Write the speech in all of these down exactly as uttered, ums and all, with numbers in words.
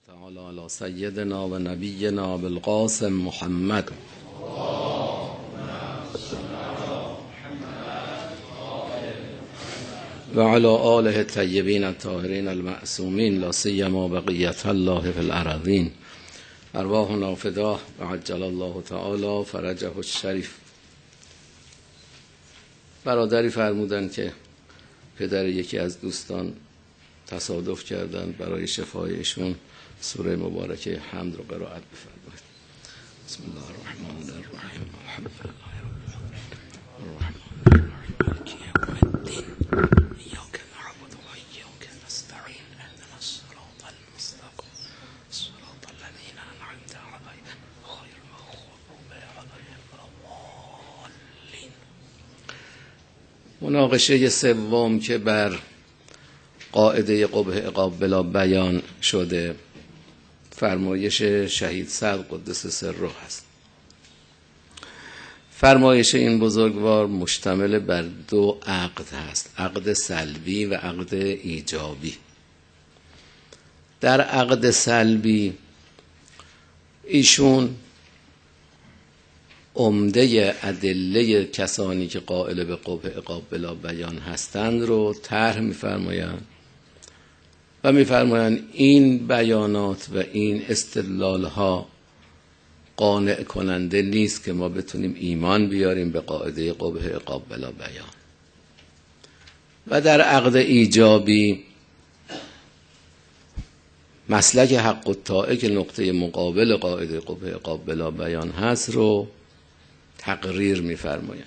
تعالی علی سیدنا و نبینا بالقاسم محمد و علی آله الطیبین الطاهرین المعصومین لا سیما بقیة الله فی الارضین ارواحنا فداه و عجل الله تعالی فرجه الشریف. برادری فرمودن که پدر یکی از دوستان تصادف کردن، برای شفای ایشون سوره مبارکه حمد رو قرائت بفرمایید. بسم الله الرحمن الرحیم الحمد لله رب العالمین مالک یوم الدین ایاک نعبد و ایاک نستعین اهدنا الصراط المستقیم صراط الذین انعمت علیهم غیر المغضوب علیهم ولا الضالین. مناقشه سوم که بر قاعده قبح عقاب بلا بیان شده فرمایش شهید سعد قدس سره هست. فرمایش این بزرگوار مشتمل بر دو عقد هست، عقد سلبی و عقد ایجابی. در عقد سلبی ایشون عمده ادله کسانی که قائل به قبح عقاب بلا بیان هستند رو طرح می‌فرمایند و می‌فرمایند این بیانات و این استدلال‌ها قانع کننده نیست که ما بتونیم ایمان بیاریم به قاعده قبح عقاب بلا بیان. و در عقد ایجابی مسلک حق الطاعه که نقطه مقابل قاعده قبح عقاب بلا بیان هست رو تقریر می‌فرمایند.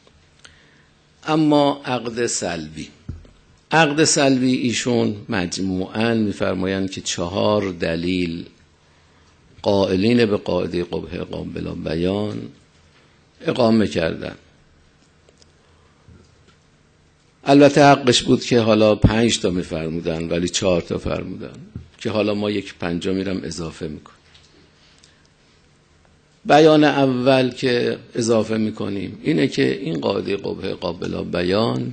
اما عقد سلبی عقد سلبی ایشون مجموعاً می‌فرمایند که چهار دلیل قائلین به قاعده قبح عقاب بلا بیان اقامه کردن. البته حقش بود که حالا پنج تا می‌فرمودن ولی چهار تا فرمودن که حالا ما یک پنجمی رو اضافه می‌کنیم. بیان اول که اضافه می‌کنیم اینه که این قاعده قبح عقاب بلا بیان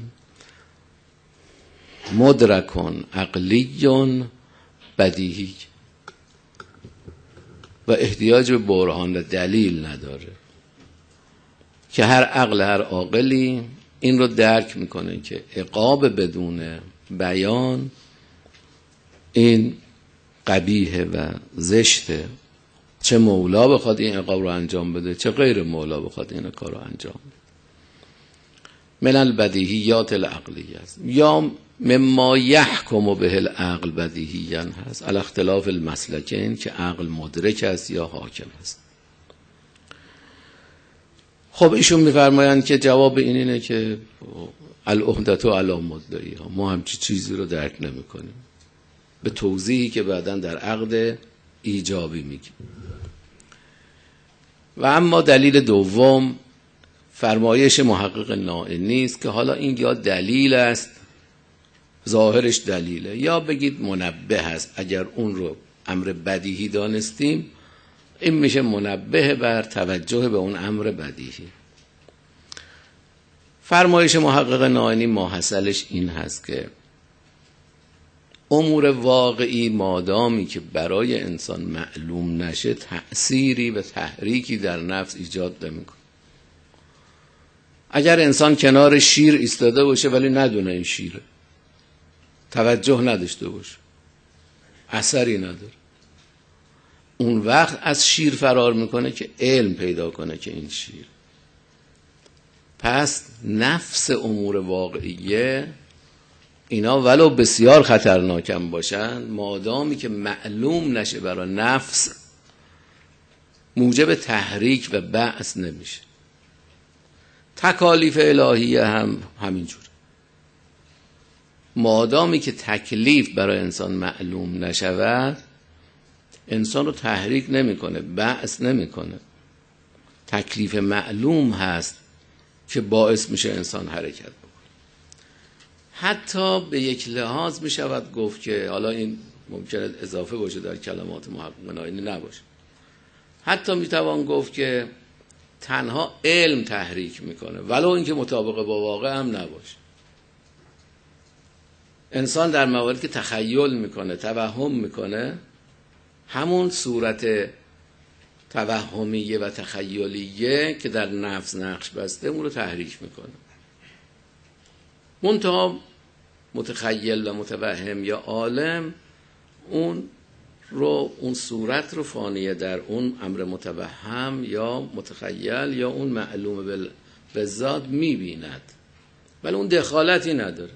مدرکن عقلیون بدیهی و احتیاج به برهان و دلیل نداره، که هر عقل هر عاقلی این رو درک میکنه که عقاب بدون بیان این قبیحه و زشته، چه مولا بخواد این عقاب رو انجام بده چه غیر مولا بخواد این کار رو انجام بده. من البدیهیات العقلیه است یا مما یحکم به العقل بدیهیاً هست، علی اختلاف المسلکین که عقل مدرک است یا حاکم است. خب ایشون میفرمایند که جواب این اینه که العهدة علی مدعیها، ما همچی چیزی رو درک نمی کنیم، به توضیحی که بعداً در عقد ایجابی میگیم. و اما دلیل دوم فرمایش محقق نائینی است که حالا این یا دلیل است ظاهرش دلیله یا بگید منبه است. اگر اون رو امر بدیهی دانستیم این میشه منبه بر توجه به اون امر بدیهی. فرمایش محقق نائینی ماحصلش این هست که امور واقعی مادامی که برای انسان معلوم نشه تأثیری و تحریکی در نفس ایجاد نمیکنه. اگر انسان کنار شیر ایستاده باشه ولی ندونه این شیره، توجه نداشته باشه، اثری نداره، اون وقت از شیر فرار میکنه که علم پیدا کنه که این شیر. پس نفس امور واقعیه اینا ولو بسیار خطرناکم باشن مادامی که معلوم نشه برای نفس موجب تحریک و بعث نمیشه. تکالیف الهیه هم همینجور، مادامی که تکلیف برای انسان معلوم نشود انسان رو تحریک نمیکنه، بعث نمیکنه. تکلیف معلوم هست که باعث میشه انسان حرکت بکنه. حتی به یک لحاظ میشود گفت که حالا این ممکنه اضافه باشه در کلمات محقق نائینی نباشه، حتی میتوان گفت که تنها علم تحریک میکنه ولو اینکه مطابق با واقع هم نباشه. انسان در مواردی که تخیل میکنه، توهم میکنه، همون صورت توهمیه و تخیلیه که در نفس نقش بسته اون رو تحریک میکنه. منتها متخیل و متوهم یا عالم اون رو اون صورت رو فانیه در اون امر متوهم یا متخیل یا اون معلوم بالذات میبیند، ولی اون دخالتی نداره.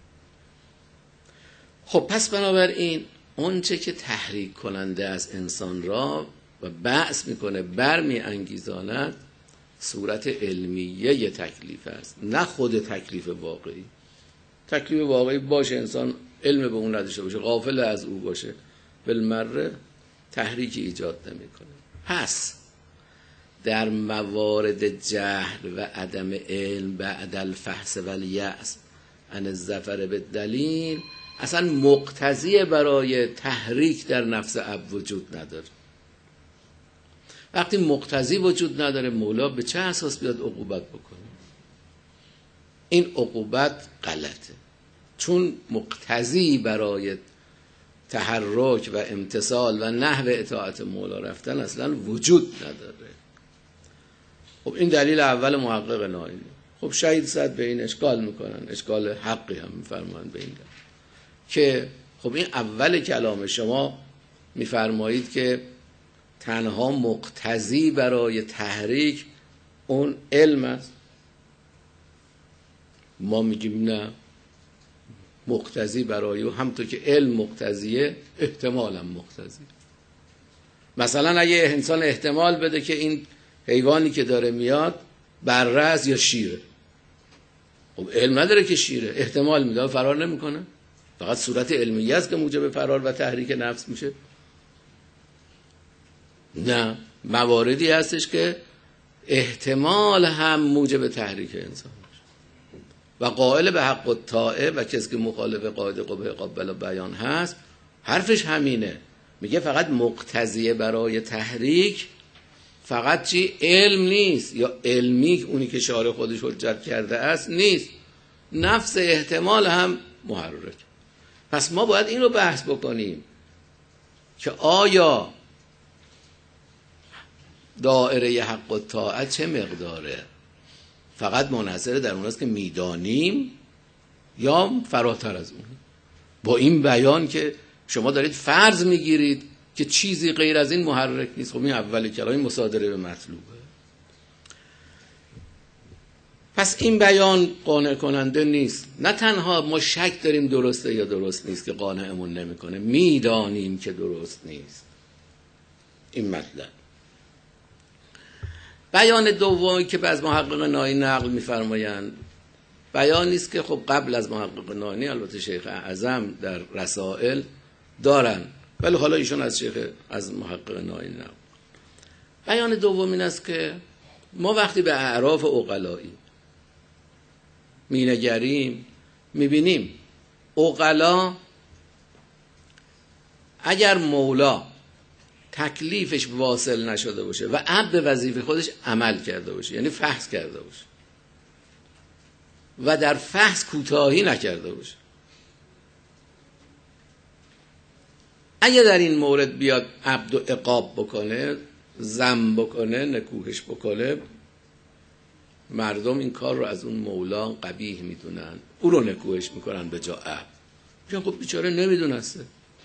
خب پس بنابراین اون چه که تحریک کننده از انسان را و بعث میکنه برمی انگیزاند صورت علمیه ی تکلیف است، نه خود تکلیف واقعی. تکلیف واقعی باشه انسان علم به اون نداشته باشه، غافل از او باشه، بالمره تحریکی ایجاد نمیکنه. پس در موارد جهل و عدم علم بعد الفحص و الیأس عن الظفر بالدلیل اصلا مقتضی برای تحریک در نفس اب وجود نداره. وقتی مقتضی وجود نداره مولا به چه اساس بیاد عقوبت بکنه؟ این عقوبت غلطه، چون مقتضی برای تحرک و امتثال و نحو اطاعت مولا رفتن اصلا وجود نداره. خب این دلیل اول محقق نائینی. خب شهید صد به این اشکال میکنن، اشکال حقی هم میفرمایند به این دلیل که خب این اول کلام شما میفرمایید که تنها مقتضی برای تحریک اون علم است. ما میگیم نه، مقتضی برای همونطور که علم مقتضیه احتمال هم مقتضی. مثلا اگه انسان احتمال بده که این حیوانی که داره میاد بره است یا شیره، خب علم نداره که شیره، احتمال میده فرار نمیکنه، فقط صورت علمیه است که موجب فرار و تحریک نفس میشه. نه، مواردی هستش که احتمال هم موجب تحریک انسان میشه و قائل به حق و طاعه و کسی که مخالف قاعده قبه قابل بیان هست حرفش همینه، میگه فقط مقتضیه برای تحریک فقط چی؟ علم نیست، یا علمی اونی که شارع خودش حجت کرده است نیست، نفس احتمال هم محرک. پس ما باید این رو بحث بکنیم که آیا دائره حق و طاعت چه مقداره؟ فقط منحصر در اون است که میدانیم یا فراتر از اون؟ با این بیان که شما دارید فرض میگیرید که چیزی غیر از این محرک نیست. خب این اول کلام مصادره به مطلوبه. پس این بیان قانع کننده نیست. نه تنها ما شک داریم درسته یا درست نیست که قانعمون نمیکنه، میدانیم که درست نیست. این مطلب. بیان دومی که از محقق نائینی نقل میفرمایند بیان نیست که خب قبل از محقق نائینی البته شیخ اعظم در رسائل دارن، ولی حالا ایشون از شیخ از محقق نائینی نقل. بیان دوم این است که ما وقتی به اعراف عقلایی مینگریم میبینیم عقلا اگر مولا تکلیفش واصل نشده باشه و عبد به وظیفه خودش عمل کرده باشه، یعنی فحص کرده باشه و در فحص کوتاهی نکرده باشه، اگه در این مورد بیاد عبد و عقاب بکنه، ذم بکنه، نکوهش بکنه، مردم این کار رو از اون مولا قبیح میدونن، او رو نکوهش میکنن به جا عبد. میگن خب بیچاره نمیدونسته،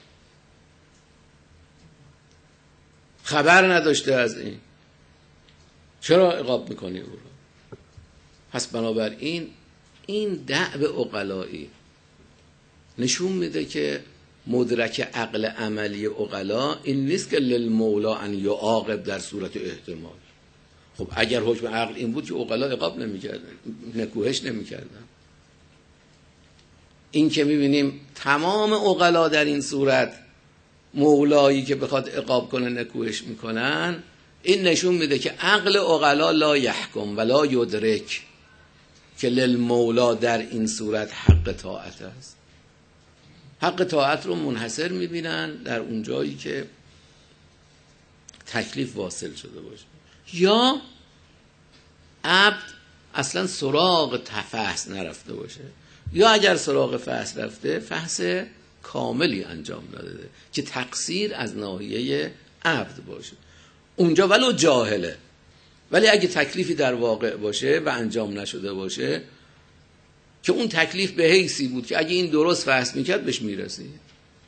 خبر نداشته از این، چرا عقاب میکنی او رو؟ پس بنابراین این دعو عقلایی نشون میده که مدرک عقل عملی عقلا این نیست که للمولا ان یعاقب در صورت احتمال. خب اگر حکم عقل این بود که عقلا عقاب نمیکردن، نکوهش نمیکردن. این که میبینیم تمام عقلا در این صورت مولایی که بخواد عقاب کنه نکوهش میکنن، این نشون میده که عقل عقلا لا یحکم ولا یدرک که للمولا در این صورت حق طاعت است. حق طاعت رو منحصر میبینن در اون جایی که تکلیف واصل شده باشه، یا عبد اصلا سراغ فحص نرفته باشه، یا اگر سراغ فحص رفته فحص کاملی انجام نداده که تقصیر از ناحیه عبد باشه. اونجا ولو جاهله، ولی اگه تکلیفی در واقع باشه و انجام نشده باشه که اون تکلیف به حیثی بود که اگه این درست فحص میکرد بهش میرسید،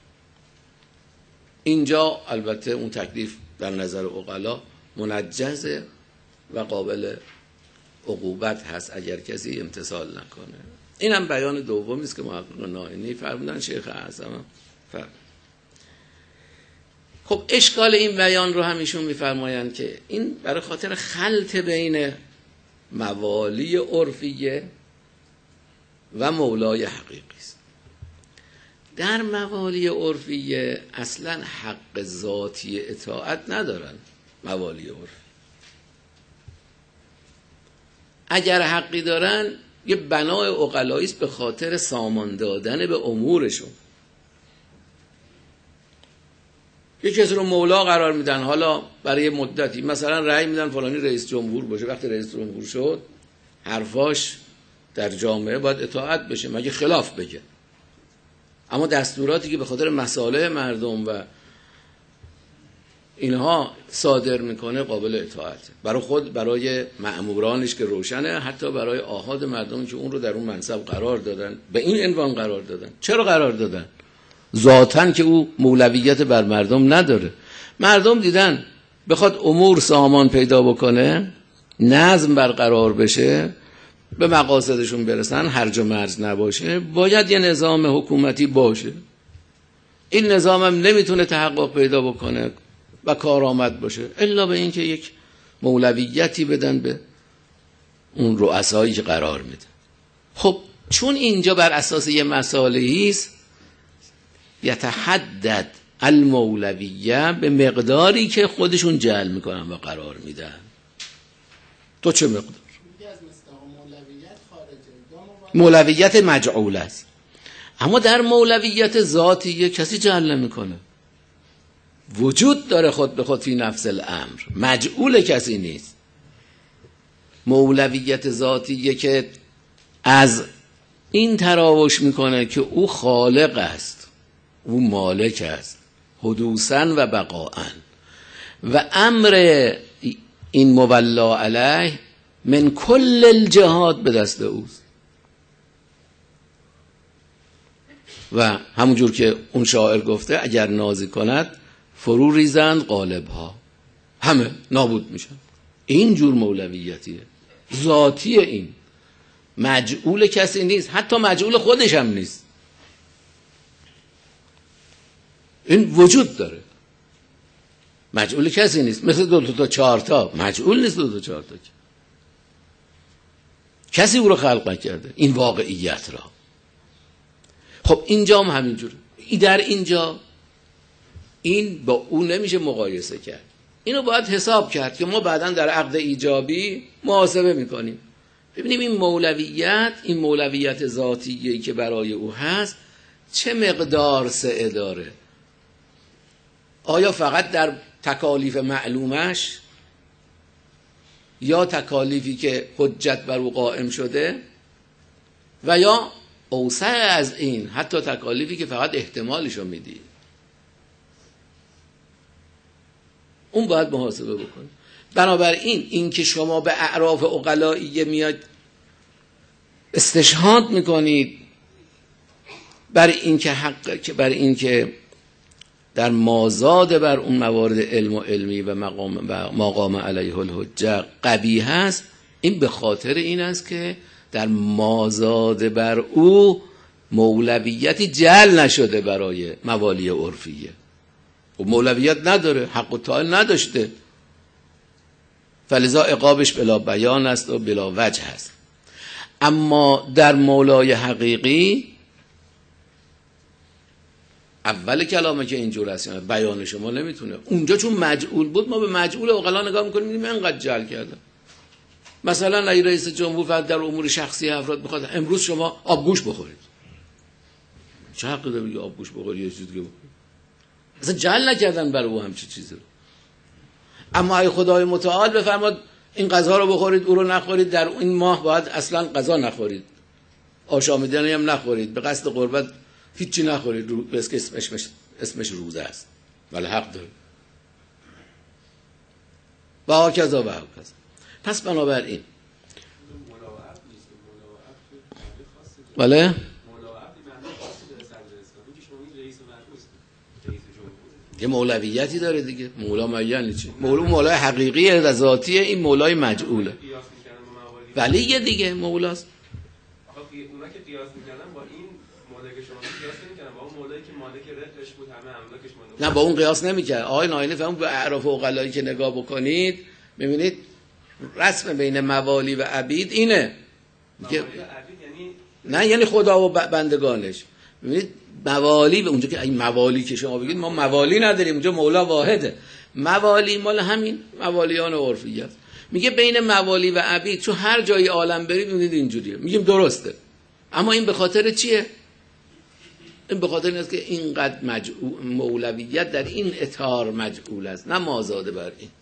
اینجا البته اون تکلیف در نظر عقلا منجزه و قابل عقوبت هست اگر کسی امتثال نکنه. این هم بیان دومی است که محقق نائینی فرمودن، شیخ اعظم فرمودن. خب اشکال این بیان رو هم ایشون میفرمایند که این برای خاطر خلط بین موالی عرفیه و مولای حقیقی است. در موالی عرفیه اصلا حق ذاتی اطاعت ندارن موالی عرفی. اگر حقی دارن یه بنای عقلایی است به خاطر سامان دادن به امورشون. یه کسی رو مولا قرار میدن، حالا برای مدتی مثلا رأی میدن فلانی رئیس جمهور باشه، وقتی رئیس جمهور شد حرفاش در جامعه باید اطاعت بشه مگه خلاف بگه، اما دستوراتی که به خاطر مصالح مردم و اینها صادر میکنه قابل اطاعته، برای خود، برای مأمورانش که روشنه، حتی برای آحاد مردم که اون رو در اون منصب قرار دادن، به این عنوان قرار دادن. چرا قرار دادن؟ ذاتاً که او مولویت بر مردم نداره. مردم دیدن بخواد امور سامان پیدا بکنه، نظم برقرار بشه، به مقاصدشون برسن، هرج و مرج نباشه، باید یه نظام حکومتی باشه. این نظام هم نمیتونه تحقق پیدا بکنه و کارآمد باشه الا به این که یک مولویتی بدن به اون رؤسایی که قرار میده. خب چون اینجا بر اساس یه مصالحی است، یتحدد المولویه به مقداری که خودشون جعل میکنن و قرار میدن. تو چه مقدار؟ مولویت مجعول است، اما در مولویت ذاتی کسی جعل نمیکنه، وجود داره خود به خود فی نفس الامر، مجعول کسی نیست. مولویت ذاتی که از این تراوش میکنه که او خالق است، او مالک است، حدوثاً و بقاءً، و امر این مولا علیه من کل الجهات به دست اوست. و همونجور که اون شاعر گفته اگر نازی کند فرو ریزند غالب ها، همه نابود میشن. این جور مولویتیه ذاتیه، این مجعول کسی نیست، حتی مجعول خودش هم نیست. این وجود داره، مجعول کسی نیست. مثل دو تا چهار تا مجعول نیست، دو تا چهار تا کسی او رو خلق نکرده این واقعیت را. خب اینجا هم همینجوره. در اینجا این با اون نمیشه مقایسه کرد، اینو باید حساب کرد که ما بعداً در عقد ایجابی محاسبه میکنیم، ببینیم این مولویت، این مولویت ذاتیه که برای او هست چه مقدار سعه داره. آیا فقط در تکالیف معلومش، یا تکالیفی که حجت بر او قائم شده، و یا اوسع از این حتی تکالیفی که فقط احتمالشو میدی. اون باید محاسبه بکنی. بنابراین این که شما به اعراف عقلائیه میاد استشهاد میکنید بر این که حق، که بر این که در مازاد بر اون موارد علم و علمی و مقام و مقام علیه الحجه قبیح هست، این به خاطر این است که در مازاد بر او مولویتی جعل نشده برای موالی عرفیه. و مولویت نداره، حق و تعال نداشته، فلذا عقابش بلا بیان است و بلا وجه است. اما در مولای حقیقی اول کلامه که اینجور است، یعنی بیان شما نمیتونه. اونجا چون مجعول بود ما به مجعول عقلا نگاه میکنیم، میگیم اینقدر جعل کرده. مثلا اگه رئیس جمهور فقط در امور شخصی افراد بخواد امروز شما آبگوش بخورید، چه حقی داره بگه آبگوش بخورید یا چیزی دیگه بخورید؟ اصلا جعل نکردن برای او همچین چیزی رو. اما ای خدای متعال بفرماد این غذا رو بخورید، او رو نخورید، در این ماه باید اصلا غذا نخورید، آشامیدنی هم نخورید، به قصد قربت هیچی نخورید رو... بس که اسمش اسمش روزه است، ولی حق داره. و هاکذا و هاکذا. پس بنابراین بله یه مولویتی داره دیگه. مولا معین چی؟ مولا مولای حقیقیه و ذاتیه، این مولای مجعوله. ولی یه دیگه مولاست. آخه اونا که قیاس می‌کردن با این مولایی که شما قیاس نمی‌کردن با اون مولایی که مالک رقش بود، همه املاکش مال. نه با اون قیاس نمی‌کرد. آقای ناینی فهم به اعراف و عقلایی که نگاه بکنید می‌بینید رسم بین موالی و عبید اینه. میگه نه یعنی خدا و بندگانش. ببینید موالی، اونجا که این موالی که شما بگید ما موالی نداریم، اونجا مولا واحده. موالی مال همین موالیان عرفی است. میگه بین موالی و عبید، چون هر جای عالم برید میبینید اینجوریه. میگیم درسته، اما این به خاطر چیه؟ این به خاطر این است که اینقدر مجعول مولویت در این اطار مجعول است، نه مازاده بر این.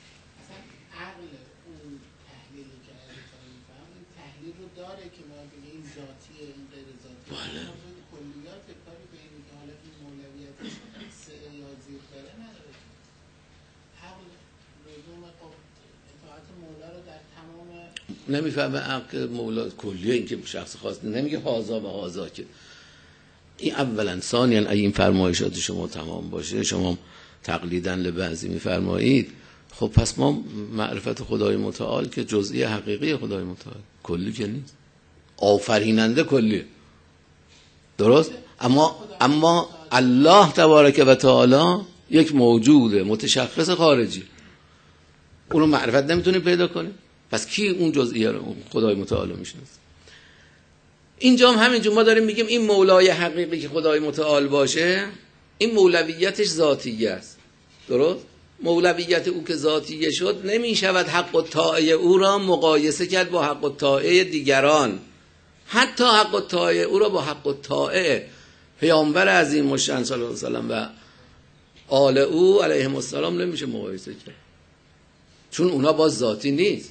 نمیفهمه عقل مولا کلیه، این که شخص خاص نمیگه هازا و هازا، که این اولا. ثانیا این فرمایشات شما تمام باشه، شما تقلیداً لبعضی میفرمایید، خب پس ما معرفت خدای متعال که جزئی حقیقی خدای متعال، کلی که نیست، آفریننده کلیه، درست؟ اما اما الله تبارک و تعالی یک موجود متشخص خارجی، اونو معرفت نمیتونی پیدا کنی. پس کی اون جزئیه رو خدای متعال میشناسه؟ اینجا هم همینجور ما داریم میگیم این مولای حقیقی که خدای متعال باشه، این مولویتش ذاتیه است، درست؟ مولویت او که ذاتیه شد، نمیشود حق و طاعه او را مقایسه کرد با حق و طاعه دیگران، حتی حق و طاعه او را با حق و طاعه پیامبر عظیم مشن صلی الله علیه و سلم و آل او علیهم السلام نمیشه مقایسه کرد، چون اونا باز ذاتی نیست،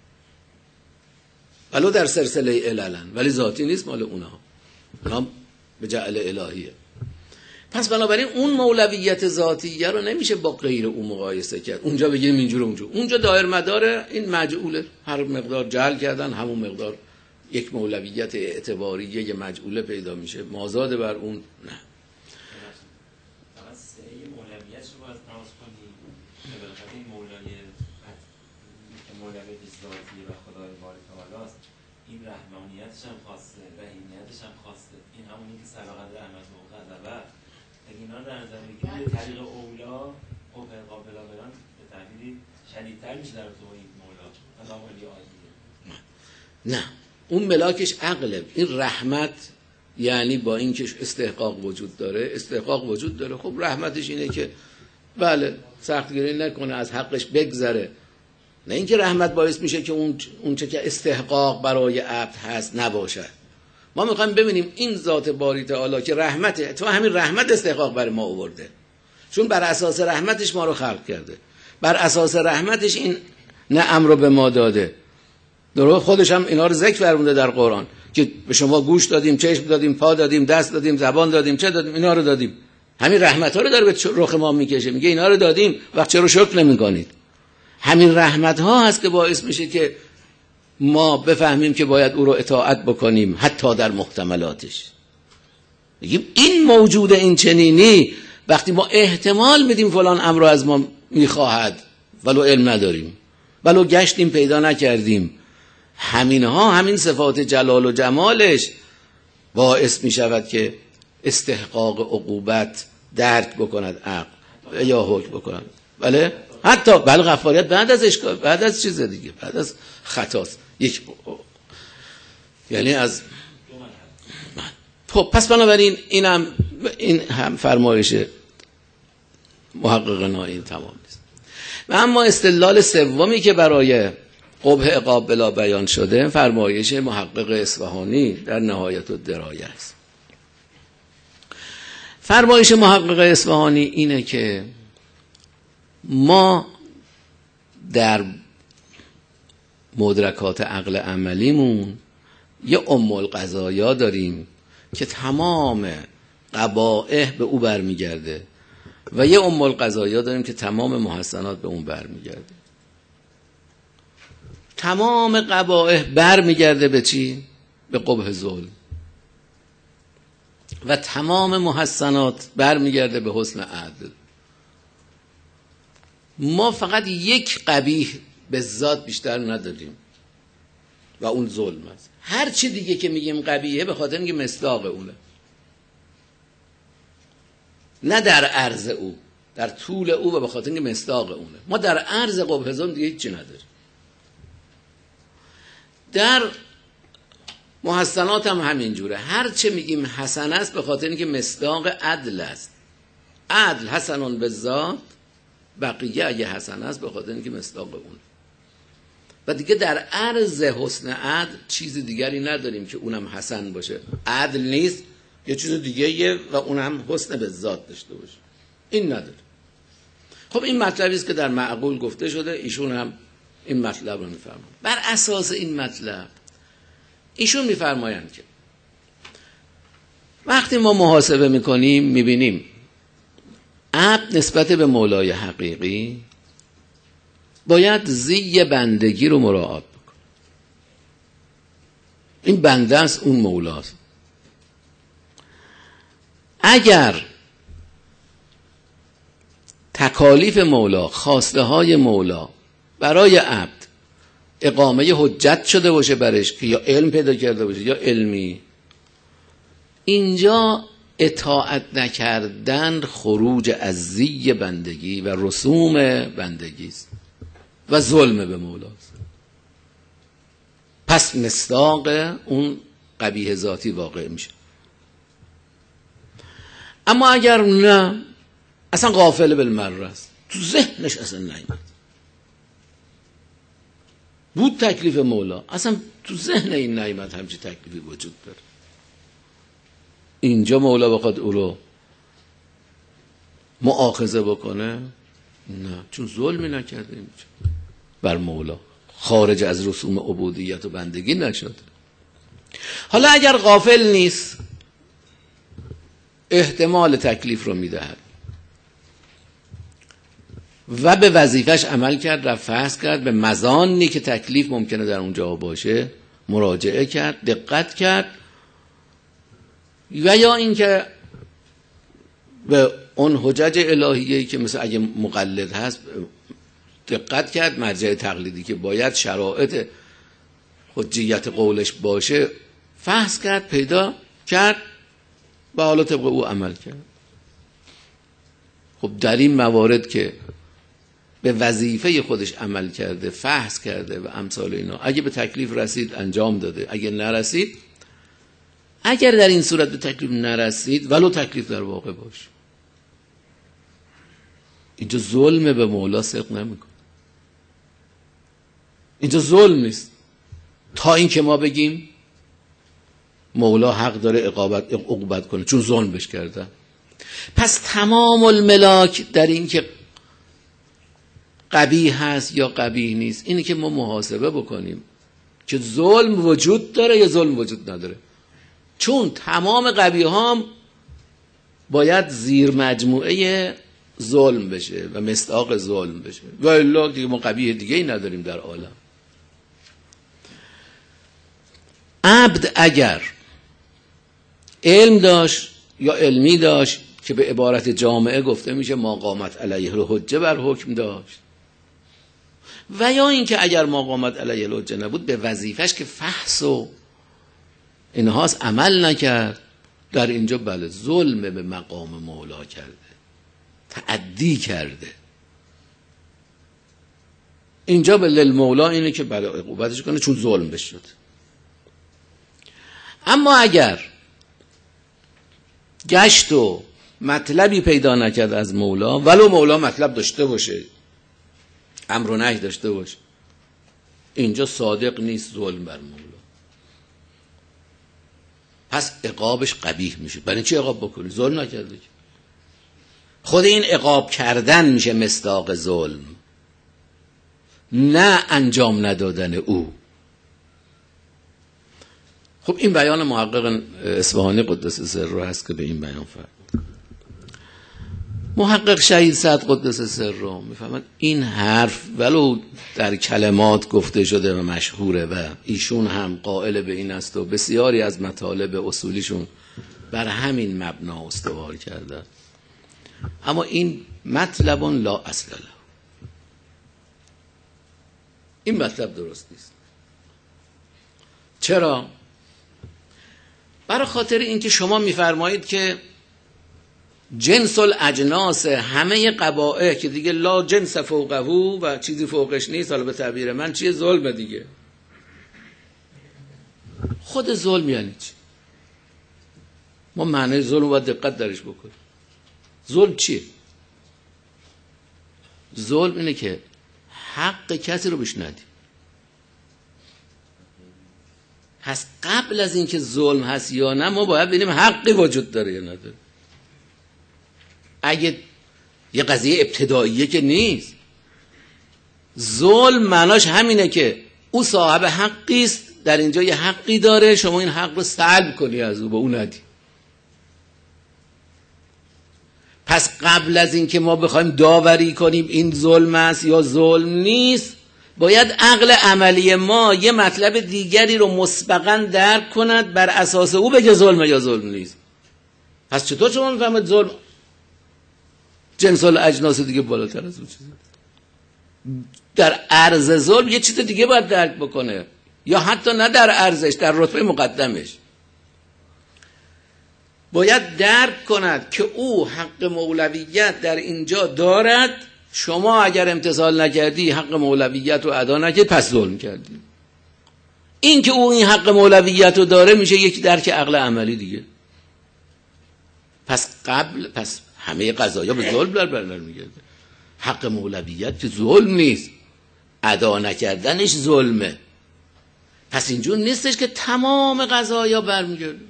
ولو در سلسله عللن، ولی ذاتی نیست مال اونا، اونا به جعل الهیه. پس بنابراین اون مولویت ذاتیه رو نمیشه با غیر اون مقایسه کرد. اونجا بگیم اینجور اونجور، اونجا دایر مدار این مجعوله، هر مقدار جعل کردن همون مقدار یک مولویت اعتباریه یه مجعوله پیدا میشه، مازاد بر اون نه. این رحمانیتش هم خواسته، رحیمیتش هم خواسته، این همونی که سبقت رحمت و غضبه، اگه اینا در نظر بگیرید به طریق اولا خب قابل بران به تعبیری شدیدتر میشه در تو این مولا تا ولی عادیه. نه اون ملاکش عقله. این رحمت یعنی با اینکه استحقاق وجود داره، استحقاق وجود داره، خب رحمتش اینه که بله سختگیری نکنه، از حقش بگذره، نه اینکه رحمت باعث میشه که اون اون چه که استحقاق برای عبد هست نباشه. ما میخوایم ببینیم این ذات باری تعالی که رحمته، تو همین رحمت استحقاق برای ما آورده، چون بر اساس رحمتش ما رو خلق کرده، بر اساس رحمتش این نعم رو به ما داده، درست؟ خودش هم اینا رو ذکر فرموده در قرآن که به شما گوش دادیم، چشم دادیم، پا دادیم، دست دادیم، زبان دادیم، چه دادیم؟ اینا رو دادیم. همین رحمت ها رو داره به رخ ما میکشه، میگه اینا رو دادیم، وقت چرا شکر نمیکنید؟ همین رحمت ها هست که باعث میشه که ما بفهمیم که باید او رو اطاعت بکنیم حتی در محتملاتش. میگیم این موجود این چنینی وقتی ما احتمال میدیم فلان امر از ما میخواهد ولو علم نداریم، ولو گشتیم پیدا نکردیم، همین ها، همین صفات جلال و جمالش باعث میشود که استحقاق عقوبت درک بکند عقل یا حکم بکند. بله حتی بله غفاریت بعد از اشکال، بعد از چیز دیگه، بعد از خطاست، یک یعنی از خب. پس بنابراین اینم این هم فرمایش محقق ناین تمام نیست. و اما استدلال سومی که برای قبح عقاب بلا بیان شده، فرمایش محقق اصفهانی در نهایت الدرایه است. فرمایش محقق اصفهانی اینه که ما در مدرکات عقل عملیمون یه ام القضایا داریم که تمام قبائح به او برمیگرده و یه ام القضایا داریم که تمام محسنات به اون برمیگرده. تمام قبائح برمیگرده به چی؟ به قبح ظلم. و تمام محسنات برمیگرده به حسن عدل. ما فقط یک قبیح به ذات بیشتر نداریم و اون ظلم است. هر چی دیگه که میگیم قبیحه به خاطر اینکه مصداق اونه، نه در عرض او، در طول او و به خاطر اینکه مصداق اونه. ما در عرض قبح ظلم دیگه هیچی نداریم. در محسنات هم همین جوره. هر چه میگیم حسن است به خاطر اینکه مصداق عدل است. عدل حسنون به ذات، بقیه اگه حسن است به خاطر اینکه مصداق اون. و دیگه در عرض حسن عدل چیز دیگری نداریم که اونم حسن باشه. عدل نیست، یه چیز دیگه یه و اونم حسن به ذات داشته باشه. این نداره. خب این مطلبی است که در معقول گفته شده. ایشون هم این مطلب رو میفرمایند. بر اساس این مطلب ایشون میفرمایند که وقتی ما محاسبه میکنیم میبینیم عبد نسبت به مولای حقیقی باید زی بندگی رو مراعات بکنه. این بنده است، اون مولاست. اگر تکالیف مولا، خواسته های مولا برای عبد اقامه حجت شده باشه برش که یا علم پیدا کرده باشه یا علمی، اینجا اطاعت نکردن خروج از زی بندگی و رسوم بندگی است و ظلم به مولاست. پس مصداق اون قبیح ذاتی واقع میشه. اما اگر نه، اصلا غافل بالمره است، تو ذهنش اصلا نیامد، بود تکلیف مولا، اصلا تو ذهن این نیامد همچی تکلیفی وجود داره، اینجا مولا بخواد او رو مؤاخذه بکنه؟ نه، چون ظلمی نکرده اینجا بر مولا، خارج از رسوم عبودیت و بندگی نشده. حالا اگر غافل نیست، احتمال تکلیف رو میدهد و به وظیفش عمل کرد، رفت فحص کرد، به مزانی که تکلیف ممکنه در اونجا باشه مراجعه کرد، دقت کرد، و یا اینکه به اون حجج الهیه‌ای که مثل اگه مقلد هست دقت کرد، مرجع تقلیدی که باید شرایط حجیت قولش باشه فحص کرد، پیدا کرد و حالا طبق او عمل کرد. خب در این موارد که به وظیفه خودش عمل کرده، فحص کرده و امثال اینا، اگه به تکلیف رسید انجام داده، اگه نرسید، اگر در این صورت به تکلیف نرسید ولو تکلیف در واقع باشه، اینجا ظلم به مولا صدق نمیکنه. اینجا ظلم نیست تا این که ما بگیم مولا حق داره عقوبت عقوبت کنه چون ظلم بش کرده. پس تمام الملاک در این که قبیح هست یا قبیح نیست، اینی که ما محاسبه بکنیم که ظلم وجود داره یا ظلم وجود نداره، چون تمام قبیح هم باید زیر مجموعه ظلم بشه و مصداق ظلم بشه، و الا دیگه ما قبیح دیگه ای نداریم در عالم. عبد اگر علم داشت یا علمی داشت که به عبارت جامعه گفته میشه ما قامت علیه الحجه بر حکم داشت، و یا اینکه اگر ما قامت علیه الحجه نبود به وظیفش که فحص و اینهاست عمل نکرد، در اینجا بله ظلم به مقام مولا کرده، تعدی کرده. اینجا به للمولا اینه که بله عقوبتش کنه چون ظلم بش شد. اما اگر گشت و مطلبی پیدا نکرد از مولا، ولو مولا مطلب داشته باشه، امر و نهی داشته باشه، اینجا صادق نیست ظلم بر مولا، پس عقابش قبیح میشه. برای چی عقاب بکنی؟ ظلم نکرده. خود این عقاب کردن میشه مصداق ظلم، نه انجام ندادن او. خب این بیان محقق اصفهانی قدس سره هست که به این بیان فرد. محقق شهید سعد قدس سره میفهمد این حرف ولو در کلمات گفته شده و مشهوره و ایشون هم قائل به این است و بسیاری از مطالب اصولیشون بر همین مبنا استوار کرده، اما این مطلب لا اصل له. این مطلب درست نیست. چرا؟ برای خاطر اینکه شما میفرمایید که جنس الاجناس همه قبائح که دیگه لا جنس فوقه و چیزی فوقش نیست، حالا به تعبیر من چیه؟ ظلم دیگه. خود ظلم یعنی چی؟ ما معنی ظلم باید دقت درش بکنیم. ظلم چیه؟ ظلم اینه که حق کسی رو بهش ندی. پس قبل از اینکه ظلم هست یا نه ما باید ببینیم حقی وجود داره یا نداره. اگه یه قضیه ابتداییه که نیست. ظلم معناش همینه که او صاحب حقی است، در اینجا یه حقی داره، شما این حق رو سلب کنی از او، به او ندی. پس قبل از اینکه ما بخوایم داوری کنیم این ظلم است یا ظلم نیست، باید عقل عملی ما یه مطلب دیگری رو مسبقاً درک کند، بر اساس او بگه ظلم یا ظلم نیست. پس چطور شما میفهمید ظلم جنس الاجناس دیگه بالاتر از اون چیزی؟ در عرض ظلم یه چیز دیگه باید درک بکنه، یا حتی نه در عرضش، در رتبه مقدمش باید درک کند که او حق مولویت در اینجا دارد. شما اگر امتثال نکردی، حق مولویت رو ادا نکردی، پس ظلم کردی. این که او این حق مولویت رو داره میشه یک درک عقل عملی دیگه. پس قبل پس همه قضایا به ظلم در بر میگرده. حق مولویت که ظلم نیست، ادا نکردنش ظلمه. پس اینجور نیستش که تمام قضایا برمیگرده.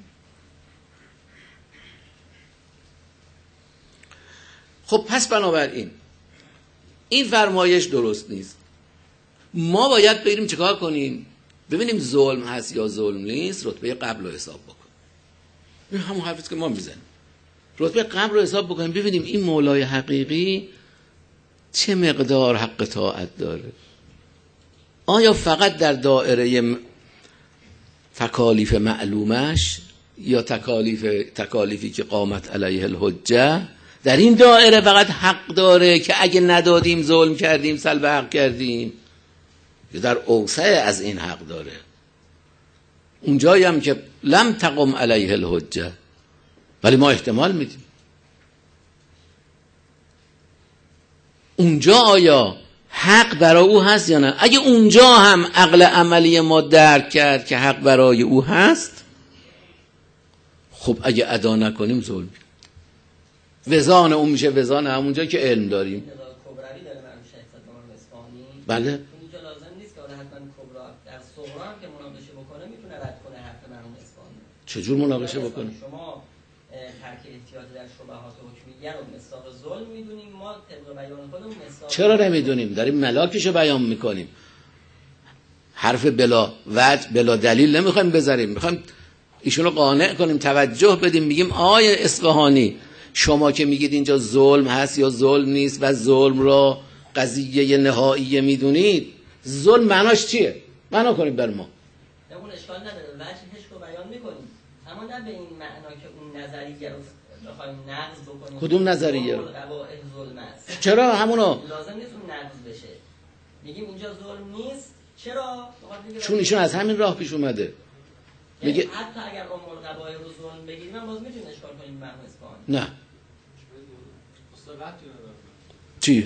خب پس بنابراین این فرمایش درست نیست. ما باید بریم چیکار کنیم؟ ببینیم ظلم هست یا ظلم نیست، رتبه قبل رو حساب بکنیم. این همون حرفی که ما میزنیم. رتبه قبل رو حساب بکنیم، ببینیم این مولای حقیقی چه مقدار حق طاعت داره. آیا فقط در دائره تکالیف معلومش یا تکالیف تکالیفی که قامت علیه الحجه، در این دائره فقط حق داره که اگه ندادیم ظلم کردیم، سلب حق کردیم، یا در اوسع از این حق داره؟ اونجایی هم که لم تقم علیه الحجه، ولی ما احتمال میدیم. اونجا آیا حق برای او هست یا نه؟ اگه اونجا هم عقل عملی ما درک کرد که حق برای او هست، خب اگه ادا نکنیم ظلم، وزان اون میشه وزان همونجا که علم داریم. بله. اینجا لازم نیست که حتما کبرا در صغرا هم که مناقشه بکنه میتونه رد کنه حق مرحوم اصفهانی. چجور مناقشه بکنه؟ شما ترک احتیاط در شبهات حکمیه رو مصداق ظلم میدونیم، ما طبق بیان خودمون مصداق. چرا نمیدونیم؟ داریم ملاکشو بیان میکنیم. حرف بلا وجه بلا دلیل نمیخوایم بذاریم، میخوایم ایشونو قانع کنیم، توجه بدیم. میگیم آیه اصفهانی شما که میگید اینجا ظلم هست یا ظلم نیست و ظلم را قضیه نهایی میدونید، ظلم معناش چیه؟ معنا کنید بر ما. اون اشکال نداره، وجهش رو بیان میکنیم، اما نه به این معنا که اون نظریه رو بخوایم نقض بکنیم. کدوم نظریه رو؟ ظلم است. چرا همونو؟ لازم نیست اون نقض بشه. میگیم اینجا ظلم نیست. چرا؟ چون ایشون از همین راه پیش اومده. میگه حتی اگر ام القبائح رو ظلم بگیریم من باز میتونیم اشکال کنیم مرحوم اصفهانی. نه. چی؟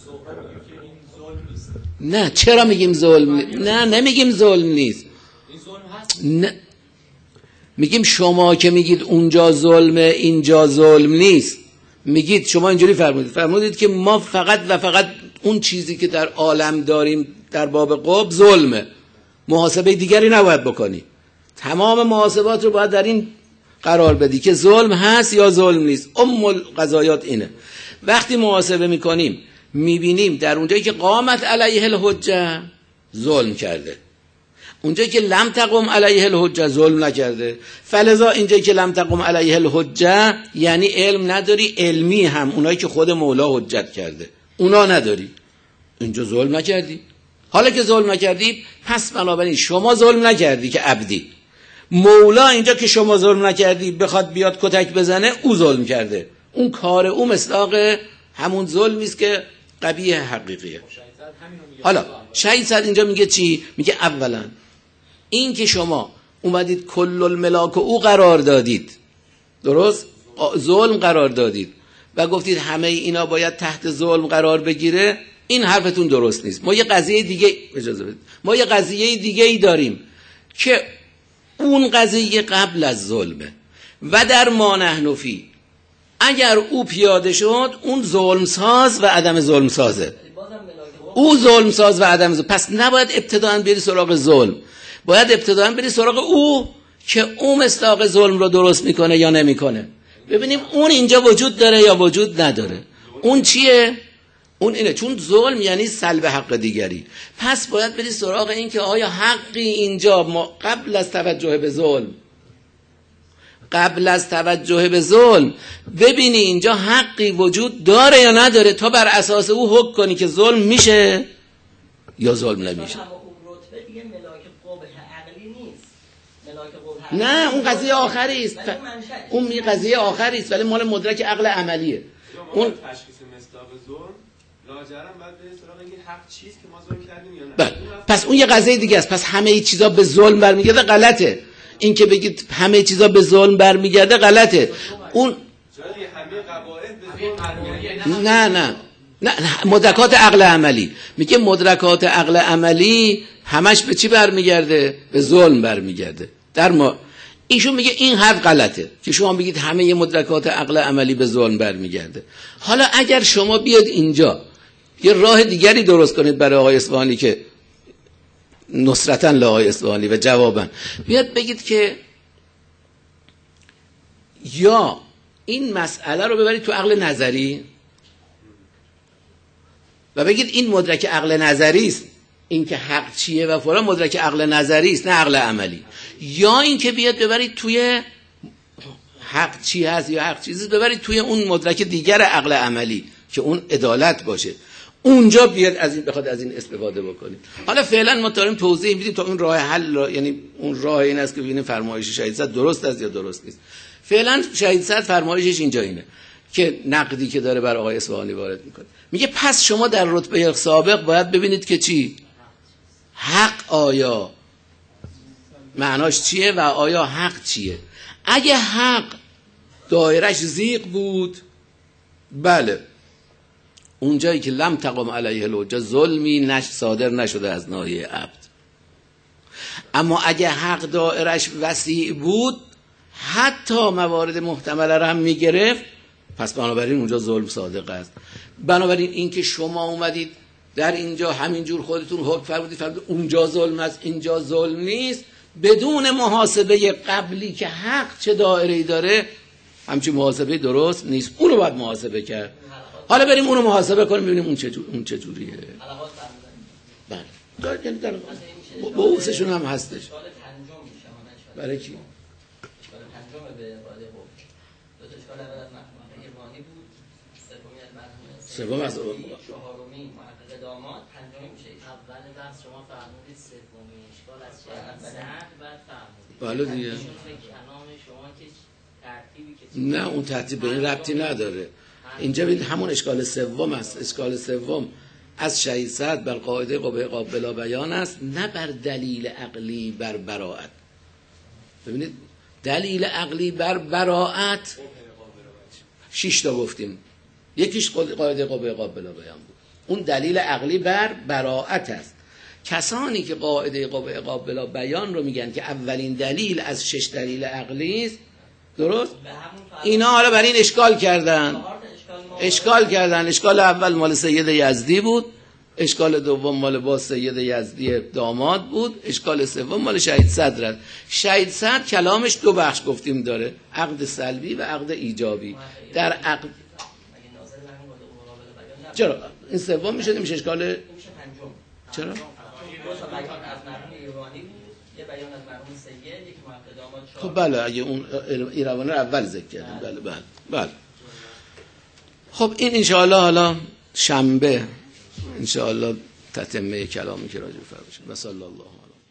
نه چرا میگیم ظلم؟ نه نمیگیم ظلم نیست. نه میگیم شما که میگید اونجا ظلمه اینجا ظلم نیست، میگید شما اینجوری فرمودید فرمودید که ما فقط و فقط اون چیزی که در عالم داریم در باب قبض ظلمه، محاسبه دیگری نباید بکنی، تمام محاسبات رو باید در این قرار بدی که ظلم هست یا ظلم نیست. ام القضایات اینه. وقتی محاسبه میکنیم میبینیم در اونجایی که قامت علیه الحجه ظلم کرده، اونجایی که لم تقم علیه الحجه ظلم نکرده، فلذا اینجایی که لم تقم علیه الحجه یعنی علم نداری، علمی هم اونایی که خود مولا حجت کرده اونا نداری، اینجا ظلم نکردی. حالا که ظلم نکردی پس بنابراین شما ظلم نکردی که عبدی، مولا اینجا که شما ظلم نکردی بخواد بیاد کتک بزنه او ظلم کرده، اون کار او مصداق همون ظلمی است که قبیح حقیقیه. حالا شهید صد اینجا میگه چی؟ میگه اولا این که شما اومدید کل الملاک او قرار دادید، درست؟ ظلم قرار دادید و گفتید همه اینا باید تحت ظلم قرار بگیره، این حرفتون درست نیست. ما یه قضیه دیگه اجازه بدید ما یه قضیه دیگه ای داریم که اون قضیه قبل از ظلمه و در ما نحن فی، اگر او پیاده شد اون ظلم ساز و عدم ظلم سازه، او ظلم ساز و عدم ظلم، پس نباید ابتداً بری سراغ ظلم، باید ابتداً بری سراغ او که او مصداق ظلم رو درست میکنه یا نمیکنه. ببینیم اون اینجا وجود داره یا وجود نداره. اون چیه؟ اون اینه، چون ظلم یعنی سلب حق دیگری، پس باید بری سراغ این که آیا حقی اینجا ما قبل از توجه به ظلم قبل از توجه به ظلم ببینی اینجا حقی وجود داره یا نداره تا بر اساس او حکم کنی که ظلم میشه یا ظلم نمیشه. نه اون قضیه آخری است، اون می قضیه آخری است ولی مال مدرک عقل عملیه. اون تشخیص مصداق ظلم لاجرم بعد به سراغ اینکه حق چیست که ما ظلم کردیم یا نه. بله. پس اون یه قضیه دیگه است. پس همه چیزا به ظلم برمیگرده غلطه. این که بگید همه چیزا به ظلم برمیگرده غلطه. اون همه قواعد به ظلم نه نه نه مدرکات عقل عملی میگه مدرکات عقل عملی همش به چی برمیگرده؟ به ظلم برمیگرده. در ما ایشون میگه این حرف غلطه که شما بگید همه مدرکات عقل عملی به ظلم برمیگرده. حالا اگر شما بیاد اینجا یه راه دیگری درست کنید برای آقای اصفهانی که نصرتاً لآقای اصفهانی و جواباً بیاد بگید که یا این مسئله رو ببرید تو عقل نظری و بگید این مدرک عقل نظری است، این که حق چیه و فلان مدرک عقل نظری است نه عقل عملی، یا این که بیاد ببرید توی حق چی هست یا حق چیزی ببرید توی اون مدرک دیگر عقل عملی که اون عدالت باشه، اونجا بیاد از این بخواد از این استفاده بکنید. حالا فعلا ما داریم توضیح میدیم تا اون راه حل را، یعنی اون راه این است که ببینیم فرمایش شهید صد درست است یا درست نیست. فعلا شهید صد فرمایشش اینجا اینه که نقدی که داره بر آقای اصفهانی وارد میکنه، میگه پس شما در رتبه سابق باید ببینید که چی حق آیا معناش چیه و آیا حق چیه. اگه حق دایرش زیغ بود بله اونجایی که لم تقم علیه الحجه ظلمی نش صادر نشده از ناحیه عبد، اما اگه حق دایرش وسیع بود حتی موارد محتمله را هم میگرفت، پس بنابراین اونجا ظلم صادق است. بنابراین این که شما اومدید در اینجا همینجور خودتون حکم فرمودید فرمودید اونجا ظلم است اینجا ظلم نیست بدون محاسبه قبلی که حق چه دایره‌ای داره، همچین محاسبه درست نیست، اون رو باید محاسبه کرد. حالا بریم اون رو محاسبه کنیم ببینیم اون چه جور اون چه جوریه. بله دار یعنی در بوسشون هم هستش. برای کی؟ اشکال پنجم به قاعده قوم. دو تا اشکال اول از محکمه ایرانی بود، سومی از مرحوم سوم از چهارمی محقق داماد، پنجمی میشه. اول بحث شما فرمودید سومین اشکال از شهید صد بعد فرمودید. بله دیگه. کلام شما که ترتیبی که نه اون ترتیب به این ربطی نداره. اینجا ببین همون اشکال سوم است. اشکال سوم از شهید صد بر قاعده قبه بلا بیان است، نه بر دلیل عقلی بر براءت. ببینید دلیل عقلی بر براءت شش تا گفتیم، یکیش قاعده قبه بلا بیان بود، اون دلیل عقلی بر براءت است. کسانی که قاعده قبه بلا بیان رو میگن که اولین دلیل از شش دلیل عقلی است، درست؟ اینا حالا بر این اشکال کردن اشکال کردن اشکال اول مال سید یزدی بود، اشکال دوم مال با سید یزدی داماد بود، اشکال سوم مال شهید صدر است. شهید صدر کلامش دو بخش گفتیم داره، عقد سلبی و عقد ایجابی. در عقد چرا این سوم میشه میشه اشکال چرا بیان از مرحوم سید، یک محقق آماد چهار. خب بله اگه اون ایروانی رو اول ذکر کردیم. بله بله بله. خب این انشاءالله حالا شنبه انشاءالله تتمه کلامی که راجع به فرمایشون. و صلی الله علیه